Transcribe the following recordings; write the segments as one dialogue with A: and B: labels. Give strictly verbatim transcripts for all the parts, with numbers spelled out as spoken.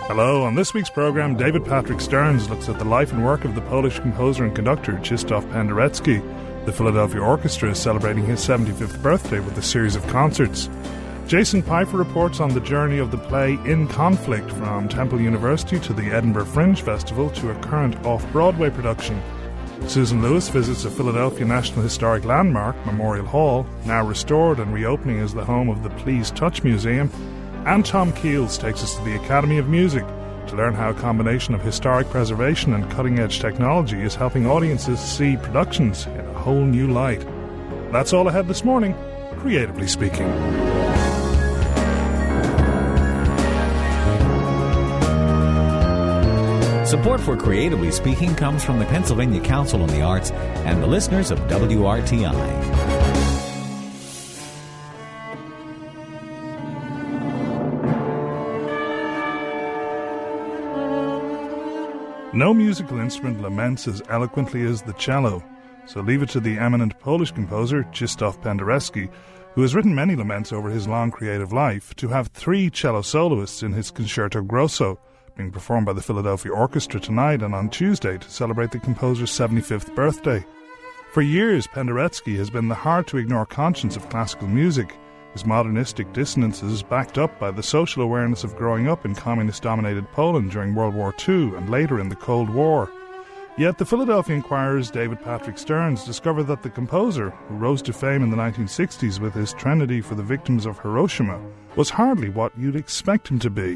A: Hello, on this week's programme, David Patrick Stearns looks at the life and work of the Polish composer and conductor Krzysztof Penderecki. The Philadelphia Orchestra is celebrating his seventy-fifth birthday with a series of concerts. Jason Pfeiffer reports on the journey of the play In Conflict from Temple University to the Edinburgh Fringe Festival to a current off-Broadway production. Susan Lewis visits a Philadelphia National Historic Landmark, Memorial Hall, now restored and reopening as the home of the Please Touch Museum. And Tom Keels takes us to the Academy of Music to learn how a combination of historic preservation and cutting-edge technology is helping audiences see productions in a whole new light. That's all ahead this morning, Creatively Speaking.
B: Support for Creatively Speaking comes from the Pennsylvania Council on the Arts and the listeners of W R T I.
A: No musical instrument laments as eloquently as the cello, so leave it to the eminent Polish composer Krzysztof Penderecki, who has written many laments over his long creative life, to have three cello soloists in his Concerto Grosso, being performed by the Philadelphia Orchestra tonight and on Tuesday to celebrate the composer's seventy-fifth birthday. For years, Penderecki has been the hard-to-ignore conscience of classical music, his modernistic dissonances backed up by the social awareness of growing up in communist-dominated Poland during World War Two and later in the Cold War. Yet the Philadelphia Inquirer's David Patrick Stearns discovered that the composer, who rose to fame in the nineteen sixties with his Trinity for the Victims of Hiroshima, was hardly what you'd expect him to be.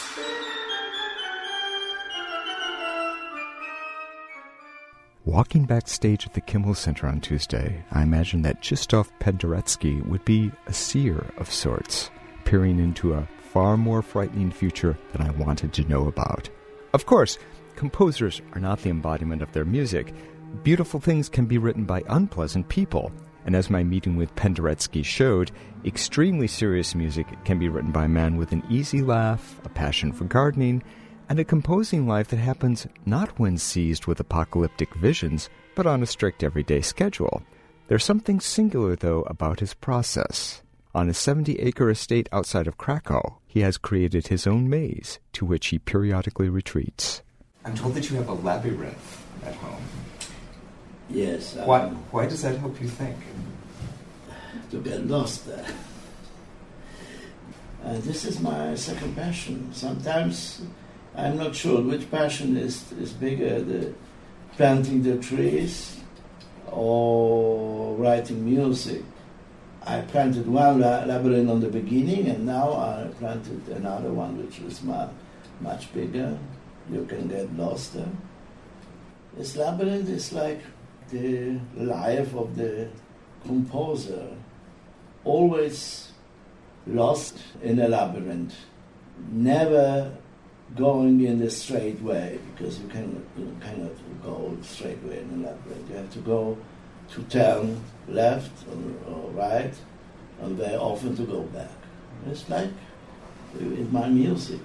C: Walking backstage at the Kimmel Center on Tuesday, I imagined that Krzysztof Penderecki would be a seer of sorts, peering into a far more frightening future than I wanted to know about. Of course, composers are not the embodiment of their music. Beautiful things can be written by unpleasant people, and as my meeting with Penderecki showed, extremely serious music can be written by a man with an easy laugh, a passion for gardening, and a composing life that happens not when seized with apocalyptic visions, but on a strict everyday schedule. There's something singular, though, about his process. On a seventy-acre estate outside of Krakow, he has created his own maze, to which he periodically retreats. I'm told that you have a labyrinth at home.
D: Yes. Um,
C: why, why does that help you think?
D: To get lost there. Uh, this is my second passion. Sometimes I'm not sure which passion is, is bigger, the planting the trees or writing music. I planted one la- labyrinth on the beginning, and now I planted another one which is ma- much bigger. You can get lost there. This labyrinth is like the life of the composer, always lost in a labyrinth, never going in the straight way, because you cannot, you cannot go straight way in a labyrinth. You have to go to turn left or, or right, and very often to go back. It's like in my music.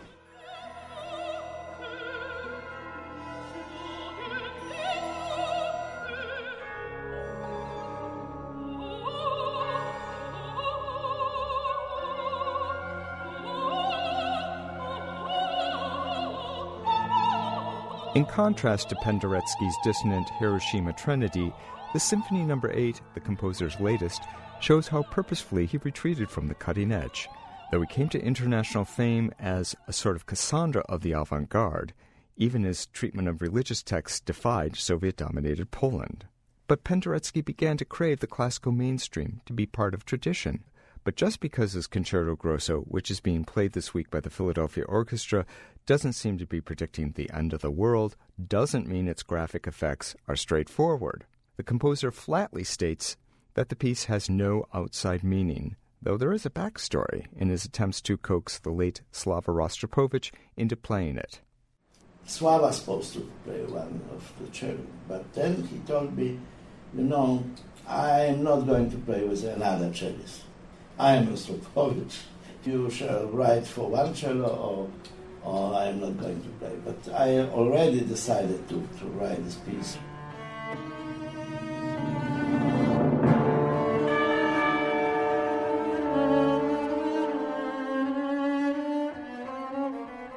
C: In contrast to Penderecki's dissonant Hiroshima Trinity, the Symphony Number eight, the composer's latest, shows how purposefully he retreated from the cutting edge. Though he came to international fame as a sort of Cassandra of the avant-garde, even his treatment of religious texts defied Soviet-dominated Poland. But Penderecki began to crave the classical mainstream, to be part of tradition. But just because his Concerto Grosso, which is being played this week by the Philadelphia Orchestra, doesn't seem to be predicting the end of the world, doesn't mean its graphic effects are straightforward. The composer flatly states that the piece has no outside meaning, though there is a backstory in his attempts to coax the late Slava Rostropovich into playing it.
D: Slava was supposed to play one of the cello, but then he told me, you know, I am not going to play with another cellist. I am Rostropovich. You shall write for one cello, or, or I am not going to play. But I already decided to, to write this piece.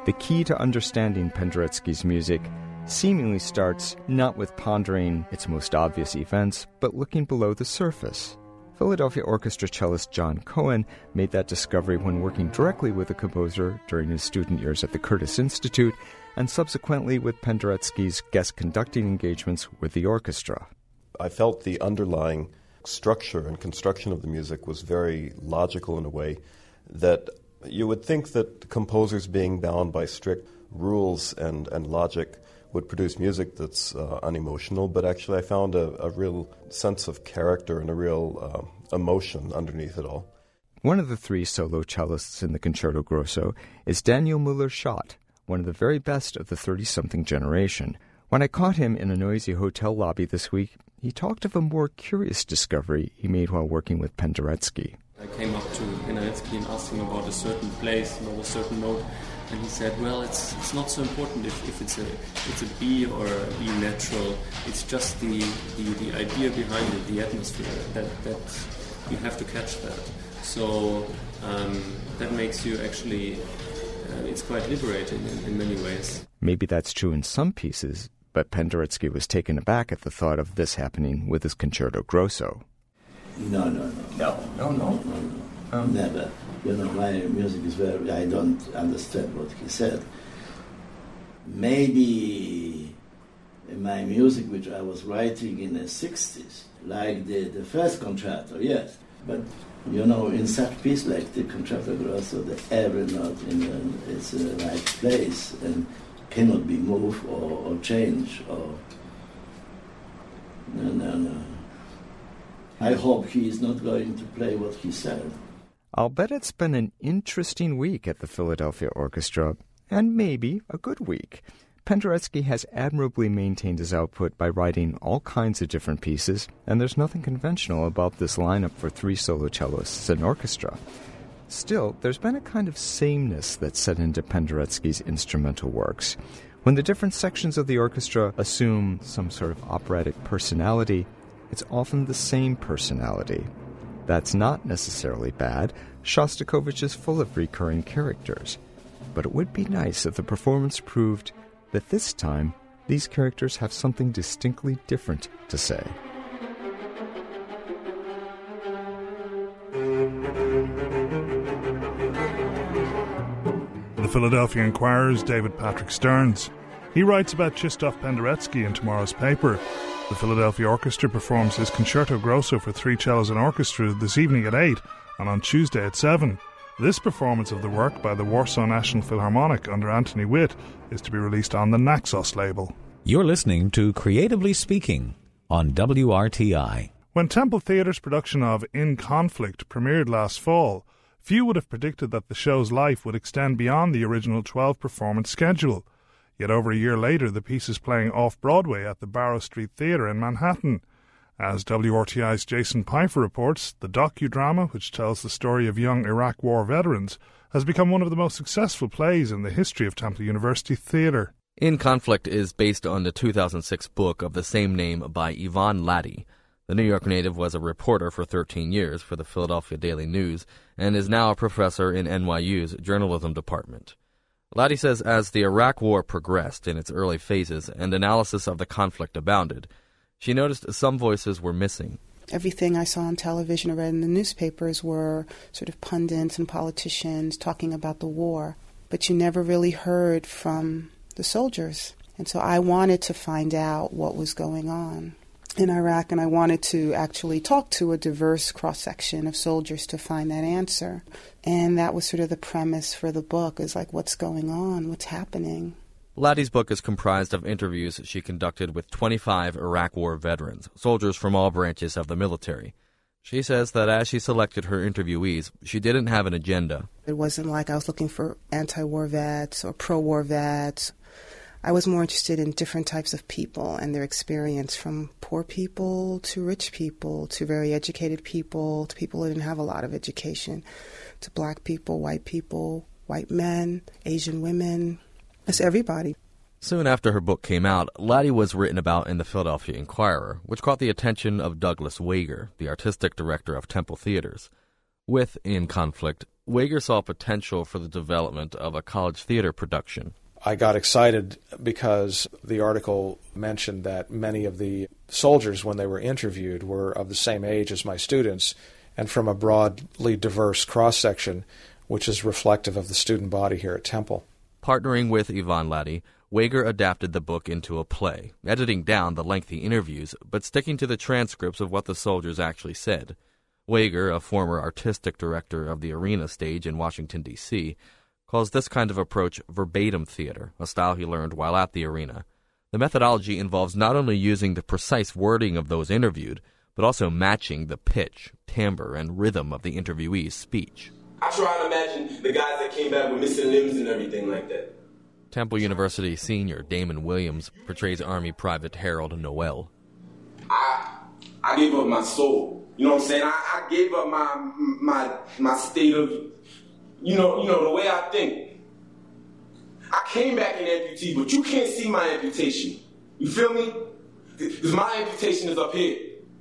C: The key to understanding Penderecki's music seemingly starts not with pondering its most obvious events, but looking below the surface. Philadelphia Orchestra cellist John Cohen made that discovery when working directly with the composer during his student years at the Curtis Institute, and subsequently with Penderecki's guest conducting engagements with the orchestra.
E: I felt the underlying structure and construction of the music was very logical in a way that you would think that composers being bound by strict rules and, and logic would produce music that's uh, unemotional, but actually I found a, a real sense of character and a real uh, emotion underneath it all.
C: One of the three solo cellists in the Concerto Grosso is Daniel Müller-Schott, one of the very best of the thirty-something generation. When I caught him in a noisy hotel lobby this week, he talked of a more curious discovery he made while working with Penderecki.
F: I came up to Penderecki and asked him about a certain place, about a certain note, and he said, well, it's it's not so important if, if it's a it's a B or a B natural. It's just the, the, the idea behind it, the atmosphere, that, that you have to catch that. So um, that makes you actually, uh, it's quite liberating in, in many ways.
C: Maybe that's true in some pieces, but Penderecki was taken aback at the thought of this happening with his Concerto Grosso.
D: No, no, no.
C: No, no, no.
D: no, no. Um, Never. You know, my music is very, I don't understand what he said. Maybe in my music, which I was writing in the sixties, like the, the first concerto, yes. But, you know, in such piece like the Concerto Grosso, the every note in the, is the right place and cannot be moved or, or changed. Or, no, no, no. I hope he is not going to play what he said.
C: I'll bet it's been an interesting week at the Philadelphia Orchestra, and maybe a good week. Penderecki has admirably maintained his output by writing all kinds of different pieces, and there's nothing conventional about this lineup for three solo cellists and orchestra. Still, there's been a kind of sameness that's set into Penderecki's instrumental works. When the different sections of the orchestra assume some sort of operatic personality, it's often the same personality. That's not necessarily bad. Shostakovich is full of recurring characters. But it would be nice if the performance proved that this time these characters have something distinctly different to say.
A: The Philadelphia Inquirer's David Patrick Stearns. He writes about Krzysztof Penderecki in tomorrow's paper. The Philadelphia Orchestra performs his Concerto Grosso for three cellos and orchestra this evening at eight and on Tuesday at seven. This performance of the work by the Warsaw National Philharmonic under Anthony Witt is to be released on the Naxos label.
B: You're listening to Creatively Speaking on W R T I.
A: When Temple Theatre's production of In Conflict premiered last fall, few would have predicted that the show's life would extend beyond the original twelve-performance schedule. Yet over a year later, the piece is playing off-Broadway at the Barrow Street Theatre in Manhattan. As W R T I's Jason Pfeiffer reports, the docudrama, which tells the story of young Iraq War veterans, has become one of the most successful plays in the history of Temple University Theatre.
G: In Conflict is based on the two thousand six book of the same name by Yvonne Latty. The New York native was a reporter for thirteen years for the Philadelphia Daily News and is now a professor in N Y U's journalism department. Latty says as the Iraq War progressed in its early phases and analysis of the conflict abounded, she noticed some voices were missing.
H: Everything I saw on television or read in the newspapers were sort of pundits and politicians talking about the war, but you never really heard from the soldiers. And so I wanted to find out what was going on in Iraq, and I wanted to actually talk to a diverse cross-section of soldiers to find that answer. And that was sort of the premise for the book, is like, what's going on? What's happening?
G: Latty's book is comprised of interviews she conducted with twenty-five Iraq War veterans, soldiers from all branches of the military. She says that as she selected her interviewees, she didn't have an agenda.
H: It wasn't like I was looking for anti-war vets or pro-war vets. I was more interested in different types of people and their experience, from poor people to rich people to very educated people to people who didn't have a lot of education, to black people, white people, white men, Asian women. It's everybody.
G: Soon after her book came out, Latty was written about in the Philadelphia Inquirer, which caught the attention of Douglas Wager, the artistic director of Temple Theaters. With In Conflict, Wager saw potential for the development of a college theater production.
I: I got excited because the article mentioned that many of the soldiers, when they were interviewed, were of the same age as my students and from a broadly diverse cross-section, which is reflective of the student body here at Temple.
G: Partnering with Yvonne Latty, Wager adapted the book into a play, editing down the lengthy interviews, but sticking to the transcripts of what the soldiers actually said. Wager, a former artistic director of the Arena stage in Washington, D C, calls this kind of approach verbatim theater, a style he learned while at the Arena. The methodology involves not only using the precise wording of those interviewed, but also matching the pitch, timbre, and rhythm of the interviewee's speech.
J: I try and imagine the guys that came back with missing limbs and everything like that.
G: Temple University senior Damon Williams portrays Army Private Harold Noel.
J: I I gave up my soul. You know what I'm saying? I, I gave up my my my state of, you know, you know, the way I think. I came back in amputee, but you can't see my amputation. You feel me? Because my amputation is up here.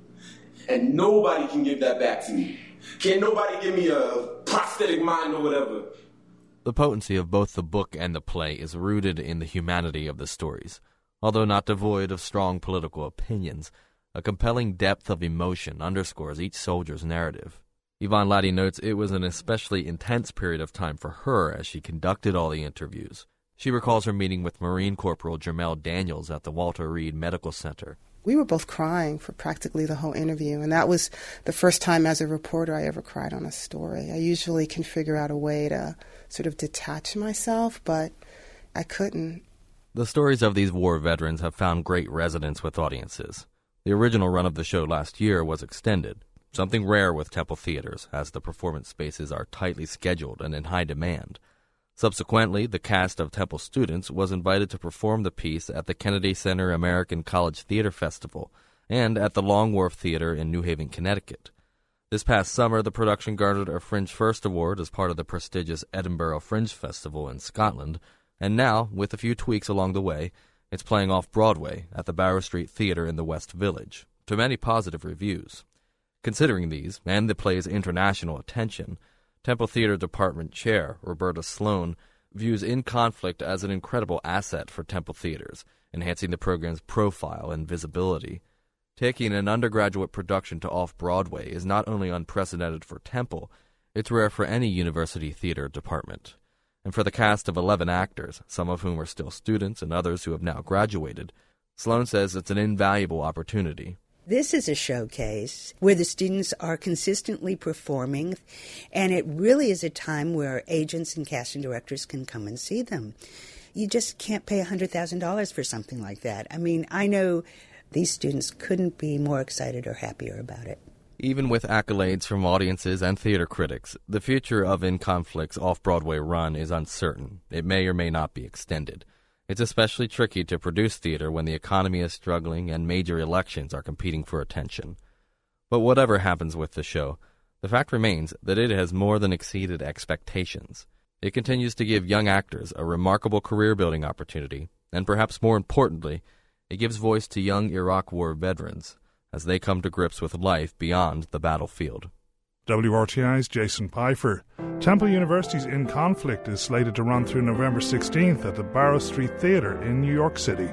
J: And nobody can give that back to me. Can't nobody give me a prosthetic mind or whatever.
G: The potency of both the book and the play is rooted in the humanity of the stories. Although not devoid of strong political opinions, a compelling depth of emotion underscores each soldier's narrative. Yvonne Latty notes it was an especially intense period of time for her as she conducted all the interviews. She recalls her meeting with Marine Corporal Jermel Daniels at the Walter Reed Medical Center.
H: We were both crying for practically the whole interview, and that was the first time as a reporter I ever cried on a story. I usually can figure out a way to sort of detach myself, but I couldn't.
G: The stories of these war veterans have found great resonance with audiences. The original run of the show last year was extended, something rare with Temple theaters, as the performance spaces are tightly scheduled and in high demand. Subsequently, the cast of Temple students was invited to perform the piece at the Kennedy Center American College Theater Festival and at the Long Wharf Theater in New Haven, Connecticut. This past summer, the production garnered a Fringe First Award as part of the prestigious Edinburgh Fringe Festival in Scotland, and now, with a few tweaks along the way, it's playing off-Broadway at the Barrow Street Theater in the West Village, to many positive reviews. Considering these, and the play's international attention, Temple Theater Department Chair Roberta Sloan views In Conflict as an incredible asset for Temple theaters, enhancing the program's profile and visibility. Taking an undergraduate production to off-Broadway is not only unprecedented for Temple, it's rare for any university theater department. And for the cast of eleven actors, some of whom are still students and others who have now graduated, Sloan says it's an invaluable opportunity.
K: This is a showcase where the students are consistently performing, and it really is a time where agents and casting directors can come and see them. You just can't pay one hundred thousand dollars for something like that. I mean, I know these students couldn't be more excited or happier about it.
G: Even with accolades from audiences and theater critics, the future of In Conflict's off-Broadway run is uncertain. It may or may not be extended. It's especially tricky to produce theater when the economy is struggling and major elections are competing for attention. But whatever happens with the show, the fact remains that it has more than exceeded expectations. It continues to give young actors a remarkable career-building opportunity, and perhaps more importantly, it gives voice to young Iraq War veterans as they come to grips with life beyond the battlefield.
A: W R T I's Jason Pfeiffer. Temple University's In Conflict is slated to run through November sixteenth at the Barrow Street Theater in New York City.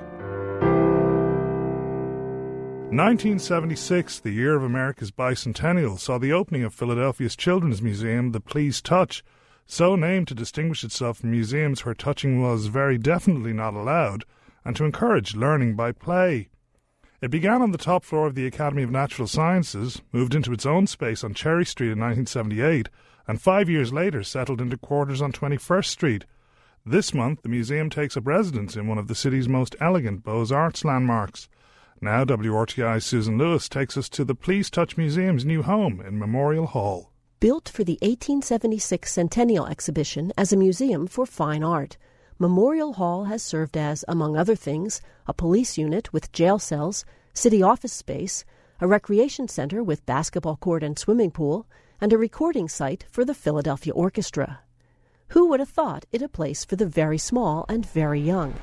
A: nineteen seventy-six, the year of America's bicentennial, saw the opening of Philadelphia's children's museum, the Please Touch, so named to distinguish itself from museums where touching was very definitely not allowed, and to encourage learning by play. It began on the top floor of the Academy of Natural Sciences, moved into its own space on Cherry Street in nineteen seventy-eight, and five years later settled into quarters on twenty-first Street. This month, the museum takes up residence in one of the city's most elegant Beaux-Arts landmarks. Now, W R T I's Susan Lewis takes us to the Please Touch Museum's new home in Memorial Hall.
L: Built for the eighteen seventy-six Centennial Exhibition as a museum for fine art, Memorial Hall has served as, among other things, a police unit with jail cells, city office space, a recreation center with basketball court and swimming pool, and a recording site for the Philadelphia Orchestra. Who would have thought it a place for the very small and very young?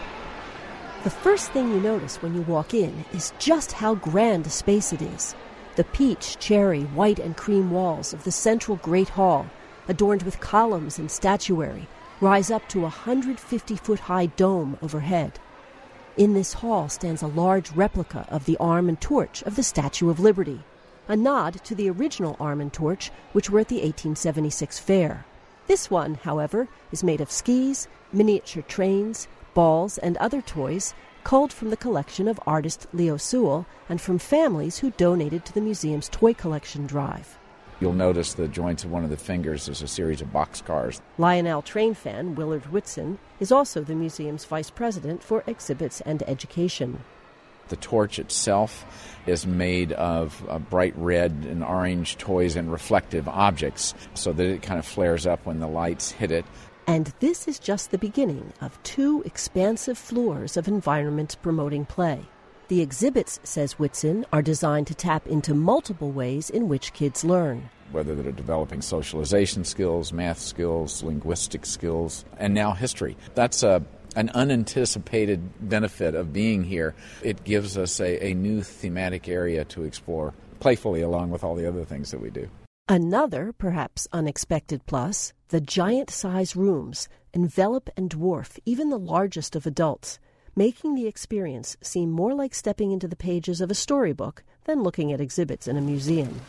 L: The first thing you notice when you walk in is just how grand a space it is. The peach, cherry, white, and cream walls of the central Great Hall, adorned with columns and statuary, rise up to a one hundred fifty foot high dome overhead. In this hall stands a large replica of the arm and torch of the Statue of Liberty, a nod to the original arm and torch which were at the eighteen seventy-six fair. This one, however, is made of skis, miniature trains, balls, and other toys culled from the collection of artist Leo Sewell and from families who donated to the museum's toy collection drive.
M: You'll notice the joints of one of the fingers is a series of boxcars.
L: Lionel train fan Willard Whitson is also the museum's vice president for exhibits and education.
M: The torch itself is made of uh, bright red and orange toys and reflective objects so that it kind of flares up when the lights hit it.
L: And this is just the beginning of two expansive floors of environment-promoting play. The exhibits, says Whitson, are designed to tap into multiple ways in which kids learn.
M: Whether they're developing socialization skills, math skills, linguistic skills, and now history. That's a, an unanticipated benefit of being here. It gives us a, a new thematic area to explore playfully along with all the other things that we do.
L: Another, perhaps unexpected plus, the giant-size rooms envelop and dwarf even the largest of adults, making the experience seem more like stepping into the pages of a storybook than looking at exhibits in a museum.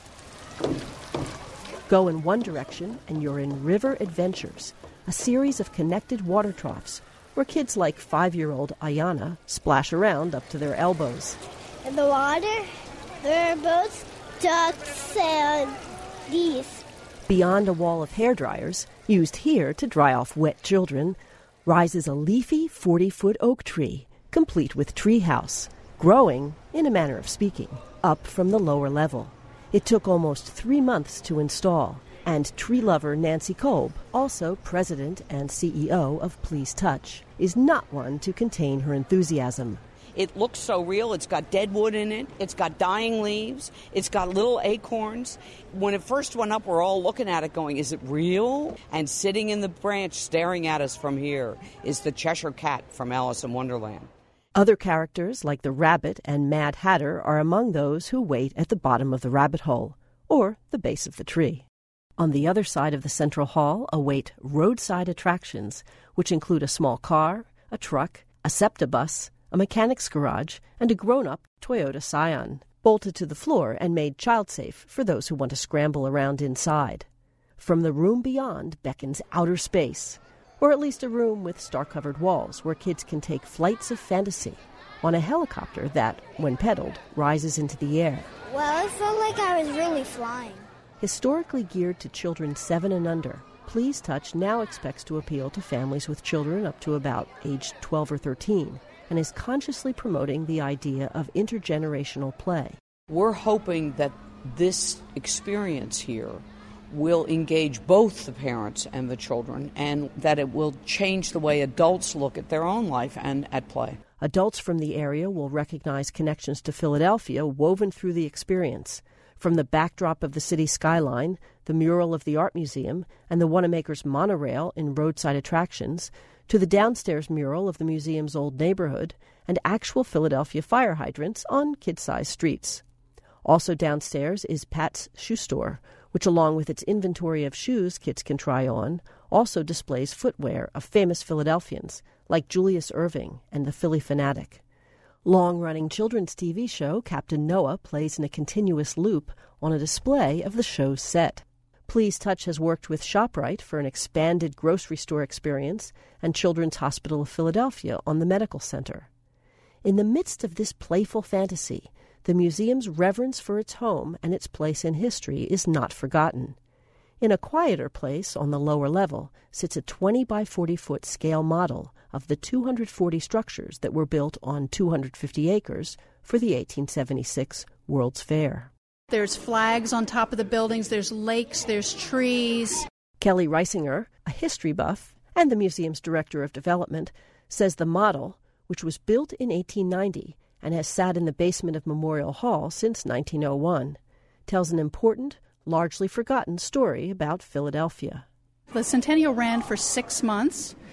L: Go in one direction and you're in River Adventures, a series of connected water troughs where kids like five-year-old Ayana splash around up to their elbows.
N: In the water, there are boats, ducks, and geese.
L: Beyond a wall of hairdryers, used here to dry off wet children, rises a leafy forty-foot oak tree, complete with treehouse, growing, in a manner of speaking, up from the lower level. It took almost three months to install, and tree lover Nancy Kolb, also president and C E O of Please Touch, is not one to contain her enthusiasm.
O: It looks so real. It's got dead wood in it. It's got dying leaves. It's got little acorns. When it first went up, we're all looking at it going, is it real? And sitting in the branch staring at us from here is the Cheshire Cat from Alice in Wonderland.
L: Other characters, like the Rabbit and Mad Hatter, are among those who wait at the bottom of the rabbit hole, or the base of the tree. On the other side of the central hall await roadside attractions, which include a small car, a truck, a SEPTA bus, a mechanic's garage, and a grown-up Toyota Scion, bolted to the floor and made child-safe for those who want to scramble around inside. From the room beyond beckons outer space, or at least a room with star-covered walls where kids can take flights of fantasy on a helicopter that, when pedaled, rises into the air.
N: Well, it felt like I was really flying.
L: Historically geared to children seven and under, Please Touch now expects to appeal to families with children up to about age twelve or thirteen, and is consciously promoting the idea of intergenerational play.
O: We're hoping that this experience here will engage both the parents and the children, and that it will change the way adults look at their own life and at play.
L: Adults from the area will recognize connections to Philadelphia woven through the experience, from the backdrop of the city skyline, the mural of the Art Museum, and the Wanamaker's monorail in roadside attractions, to the downstairs mural of the museum's old neighborhood, and actual Philadelphia fire hydrants on kid-sized streets. Also downstairs is Pat's Shoe Store, which, along with its inventory of shoes kids can try on, also displays footwear of famous Philadelphians, like Julius Erving and the Philly Fanatic. Long-running children's T V show Captain Noah plays in a continuous loop on a display of the show's set. Please Touch has worked with ShopRite for an expanded grocery store experience and Children's Hospital of Philadelphia on the Medical Center. In the midst of this playful fantasy, the museum's reverence for its home and its place in history is not forgotten. In a quieter place on the lower level sits a twenty by forty foot scale model of the two hundred forty structures that were built on two hundred fifty acres for the eighteen seventy-six World's Fair.
P: There's flags on top of the buildings, there's lakes, there's trees.
L: Kelly Reisinger, a history buff and the museum's director of development, says the model, which was built in eighteen ninety and has sat in the basement of Memorial Hall since nineteen oh one, tells an important, largely forgotten story about Philadelphia.
P: The Centennial ran for six months,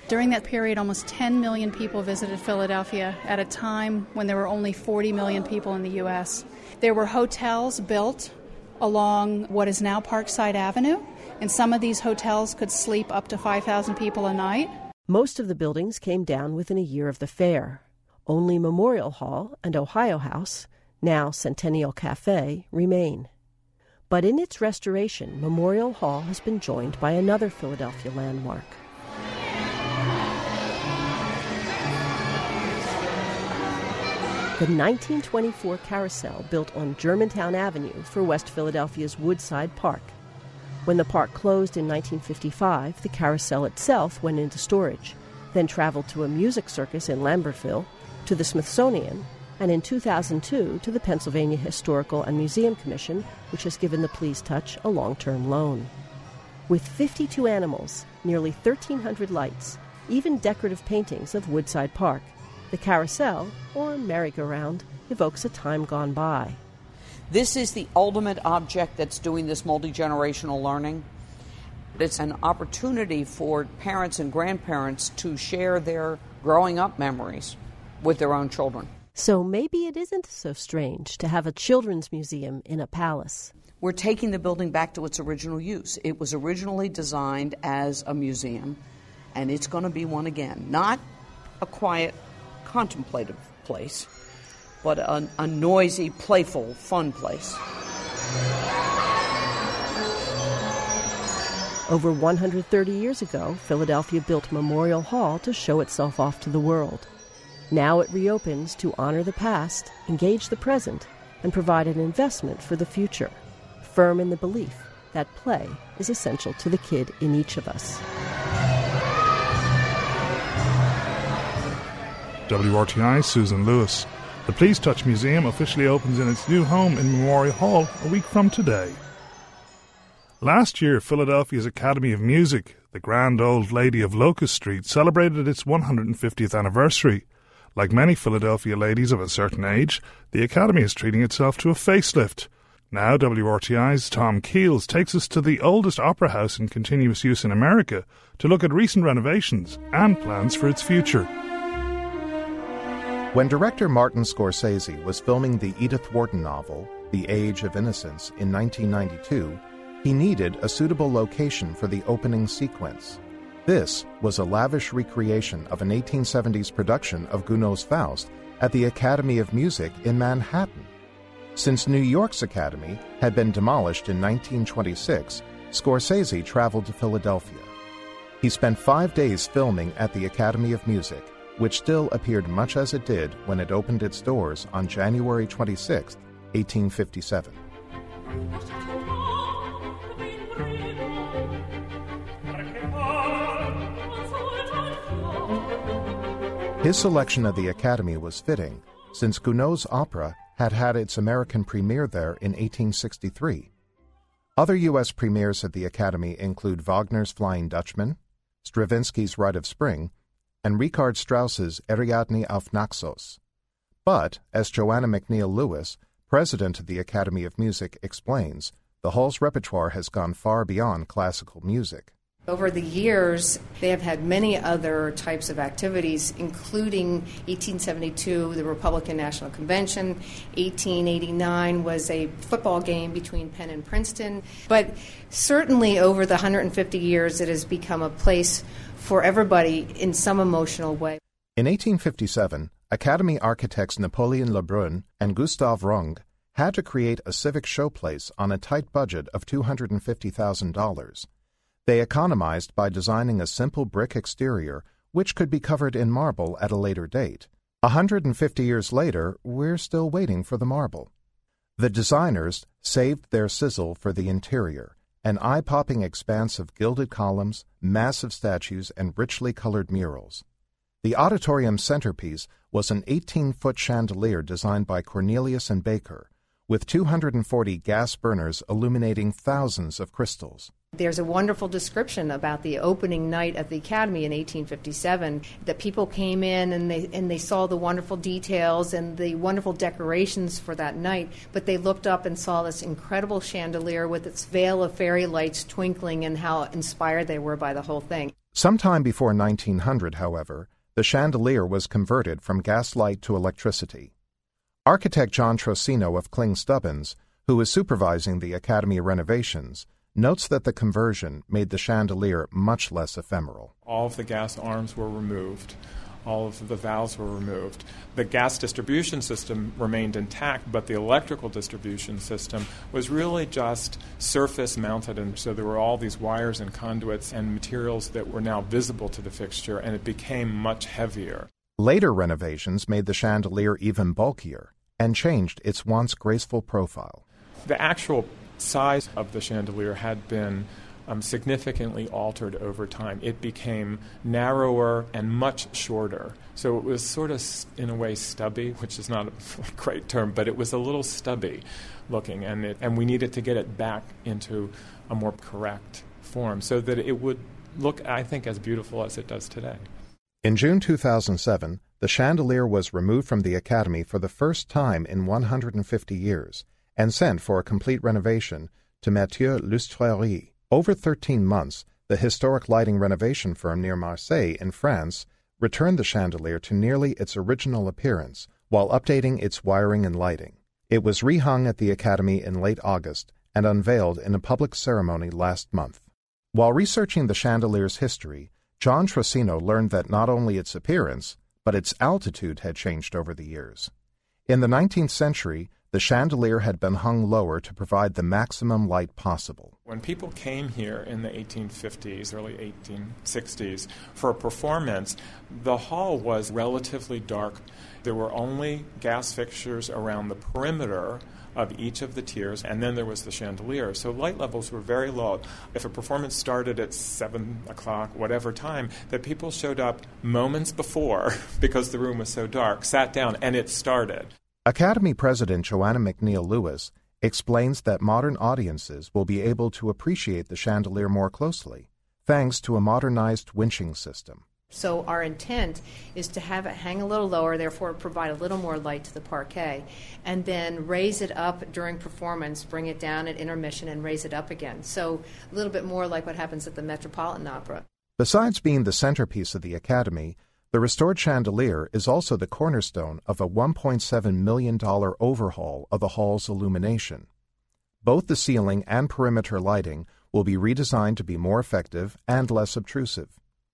P: During that period, almost ten million people visited Philadelphia at a time when there were only forty million people in the U S. There were hotels built along what is now Parkside Avenue, and some of these hotels could sleep up to five thousand people a night.
L: Most of the buildings came down within a year of the fair. Only Memorial Hall and Ohio House, now Centennial Cafe, remain. But in its restoration, Memorial Hall has been joined by another Philadelphia landmark. The nineteen twenty-four carousel built on Germantown Avenue for West Philadelphia's Woodside Park. When the park closed in nineteen fifty-five, the carousel itself went into storage, then traveled to a music circus in Lambertville, to the Smithsonian, and in two thousand two to the Pennsylvania Historical and Museum Commission, which has given the Please Touch a long-term loan. With fifty-two animals, nearly thirteen hundred lights, even decorative paintings of Woodside Park, the carousel, or merry-go-round, evokes a time gone by.
O: This is the ultimate object that's doing this multi-generational learning. It's an opportunity for parents and grandparents to share their growing up memories with their own children.
L: So maybe it isn't so strange to have a children's museum in a palace.
O: We're taking the building back to its original use. It was originally designed as a museum, and it's going to be one again. Not a quiet, contemplative place, but a, a noisy, playful, fun place.
L: Over one hundred thirty years ago, Philadelphia built Memorial Hall to show itself off to the world. Now it reopens to honor the past, engage the present, and provide an investment for the future, firm in the belief that play is essential to the kid in each of us.
A: W R T I's Susan Lewis. The Please Touch Museum officially opens in its new home in Memorial Hall a week from today. Last year, Philadelphia's Academy of Music, the grand old lady of Locust Street, celebrated its one hundred fiftieth anniversary. Like many Philadelphia ladies of a certain age, the Academy is treating itself to a facelift. Now W R T I's Tom Keels takes us to the oldest opera house in continuous use in America to look at recent renovations and plans for its future.
Q: When director Martin Scorsese was filming the Edith Wharton novel, The Age of Innocence, in nineteen ninety-two, he needed a suitable location for the opening sequence. This was a lavish recreation of an eighteen seventies production of Gounod's Faust at the Academy of Music in Manhattan. Since New York's Academy had been demolished in nineteen twenty-six, Scorsese traveled to Philadelphia. He spent five days filming at the Academy of Music, which still appeared much as it did when it opened its doors on January twenty-sixth, eighteen fifty-seven. His selection of the Academy was fitting, since Gounod's opera had had its American premiere there in eighteen sixty-three. Other U S premieres at the Academy include Wagner's Flying Dutchman, Stravinsky's Rite of Spring, and Richard Strauss's Ariadne auf Naxos. But, as Joanna McNeil Lewis, president of the Academy of Music, explains, the hall's repertoire has gone far beyond classical music.
R: Over the years, they have had many other types of activities, including eighteen seventy-two, the Republican National Convention. eighteen eighty-nine was a football game between Penn and Princeton. But certainly over the one hundred fifty years, it has become a place for everybody in some emotional way.
Q: In eighteen fifty-seven, Academy architects Napoleon Lebrun and Gustav Rung had to create a civic showplace on a tight budget of two hundred fifty thousand dollars. They economized by designing a simple brick exterior, which could be covered in marble at a later date. one hundred fifty years later, we're still waiting for the marble. The designers saved their sizzle for the interior, an eye-popping expanse of gilded columns, massive statues, and richly colored murals. The auditorium centerpiece was an eighteen-foot chandelier designed by Cornelius and Baker, with two hundred forty gas burners illuminating thousands of crystals.
R: There's a wonderful description about the opening night of the Academy in eighteen fifty-seven, that people came in and they and they saw the wonderful details and the wonderful decorations for that night, but they looked up and saw this incredible chandelier with its veil of fairy lights twinkling, and how inspired they were by the whole thing.
Q: Sometime before nineteen hundred, however, the chandelier was converted from gaslight to electricity. Architect John Trocino of Kling Stubbins, who is supervising the Academy renovations, notes that the conversion made the chandelier much less ephemeral.
S: All of the gas arms were removed. All of the valves were removed. The gas distribution system remained intact, but the electrical distribution system was really just surface mounted, and so there were all these wires and conduits and materials that were now visible to the fixture, and it became much heavier.
Q: Later renovations made the chandelier even bulkier and changed its once graceful profile.
S: The actual size of the chandelier had been um, significantly altered over time. It became narrower and much shorter. So it was sort of, in a way, stubby, which is not a great term, but it was a little stubby looking, and it, and we needed to get it back into a more correct form so that it would look, I think, as beautiful as it does today.
Q: In June two thousand seven, the chandelier was removed from the Academy for the first time in one hundred fifty years and sent for a complete renovation to Mathieu Lustrerie. Over thirteen months, the historic lighting renovation firm near Marseille in France returned the chandelier to nearly its original appearance while updating its wiring and lighting. It was rehung at the Academy in late August and unveiled in a public ceremony last month. While researching the chandelier's history, John Trocino learned that not only its appearance, but its altitude had changed over the years. In the nineteenth century, the chandelier had been hung lower to provide the maximum light possible.
S: When people came here in the eighteen fifties, early eighteen sixties, for a performance, the hall was relatively dark. There were only gas fixtures around the perimeter of each of the tiers, and then there was the chandelier. So light levels were very low. If a performance started at seven o'clock, whatever time, that people showed up moments before because the room was so dark, sat down, and it started.
Q: Academy President Joanna McNeil Lewis explains that modern audiences will be able to appreciate the chandelier more closely, thanks to a modernized winching system.
R: So our intent is to have it hang a little lower, therefore provide a little more light to the parquet, and then raise it up during performance, bring it down at intermission, and raise it up again. So a little bit more like what happens at the Metropolitan Opera.
Q: Besides being the centerpiece of the Academy, the restored chandelier is also the cornerstone of a one point seven million dollars overhaul of the hall's illumination. Both the ceiling and perimeter lighting will be redesigned to be more effective and less obtrusive.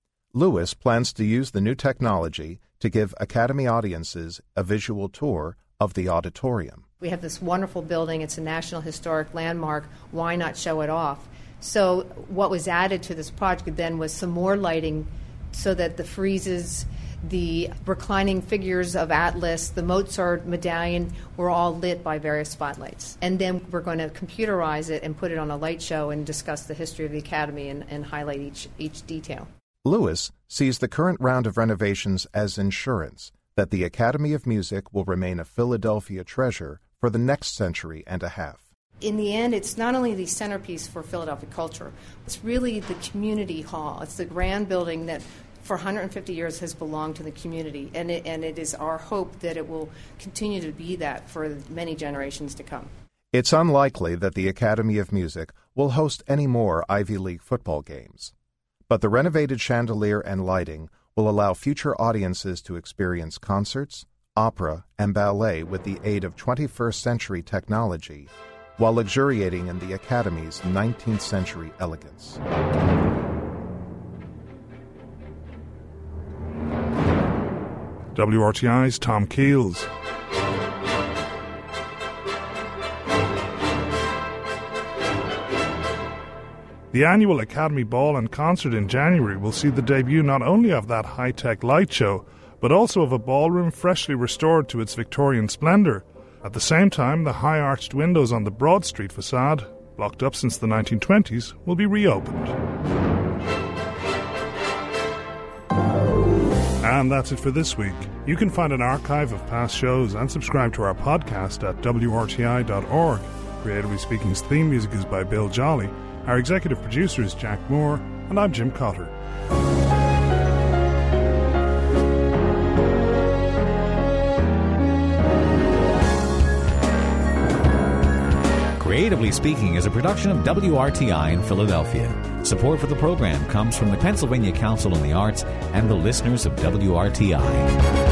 Q: Lewis plans to use the new technology to give Academy audiences a visual tour of the auditorium.
R: We have this wonderful building. It's a National Historic Landmark. Why not show it off? So what was added to this project then was some more lighting so that the friezes, the reclining figures of Atlas, the Mozart medallion were all lit by various spotlights. And then we're going to computerize it and put it on a light show and discuss the history of the Academy and, and highlight each, each detail.
Q: Lewis sees the current round of renovations as insurance that the Academy of Music will remain a Philadelphia treasure for the next century and a half.
R: In the end, it's not only the centerpiece for Philadelphia culture, it's really the community hall. It's the grand building that for one hundred fifty years has belonged to the community, and it, and it is our hope that it will continue to be that for many generations to come.
Q: It's unlikely that the Academy of Music will host any more Ivy League football games, but the renovated chandelier and lighting will allow future audiences to experience concerts, opera, and ballet with the aid of twenty-first century technology, while luxuriating in the Academy's nineteenth century elegance.
A: W R T I's Tom Keels. The annual Academy Ball and Concert in January will see the debut not only of that high-tech light show, but also of a ballroom freshly restored to its Victorian splendour. At the same time, the high-arched windows on the Broad Street facade, blocked up since the nineteen twenties, will be reopened. And that's it for this week. You can find an archive of past shows and subscribe to our podcast at W R T I dot org. Creatively Speaking's theme music is by Bill Jolly. Our executive producer is Jack Moore, and I'm Jim Cotter.
B: Creatively Speaking is a production of W R T I in Philadelphia. Support for the program comes from the Pennsylvania Council on the Arts and the listeners of W R T I.